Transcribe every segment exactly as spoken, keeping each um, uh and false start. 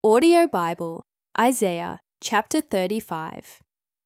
Audio Bible, Isaiah chapter thirty-five.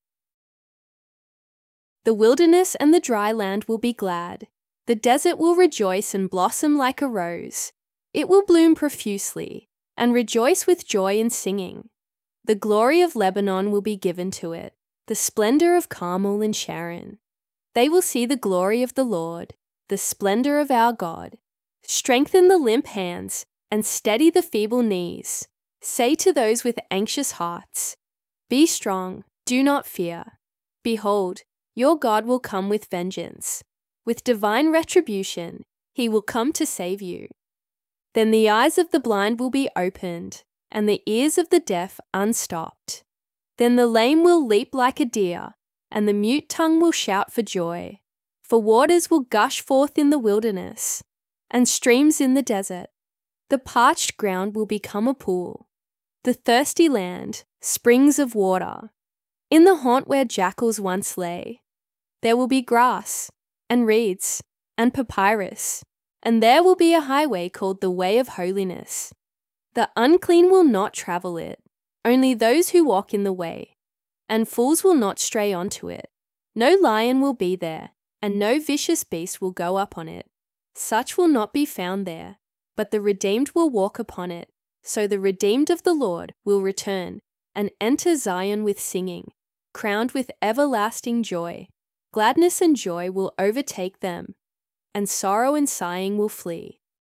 The wilderness and the dry land will be glad. The desert will rejoice and blossom like a rose. It will bloom profusely and rejoice with joy and singing. The glory of Lebanon will be given to it, the splendor of Carmel and Sharon. They will see the glory of the Lord, the splendor of our God. Strengthen the limp hands and steady the feeble knees. Say to those with anxious hearts, "Be strong, do not fear. Behold, your God will come with vengeance. With divine retribution, he will come to save you." Then the eyes of the blind will be opened, and the ears of the deaf unstopped. Then the lame will leap like a deer, and the mute tongue will shout for joy. For waters will gush forth in the wilderness, and streams in the desert. The parched ground will become a pool, the thirsty land, springs of water. In the haunt where jackals once lay, there will be grass, and reeds, and papyrus, and there will be a highway called the Way of Holiness. The unclean will not travel it, only those who walk in the way, and fools will not stray onto it. No lion will be there, and no vicious beast will go up on it. Such will not be found there, but the redeemed will walk upon it. So the redeemed of the Lord will return and enter Zion with singing, crowned with everlasting joy. Gladness and joy will overtake them, and sorrow and sighing will flee.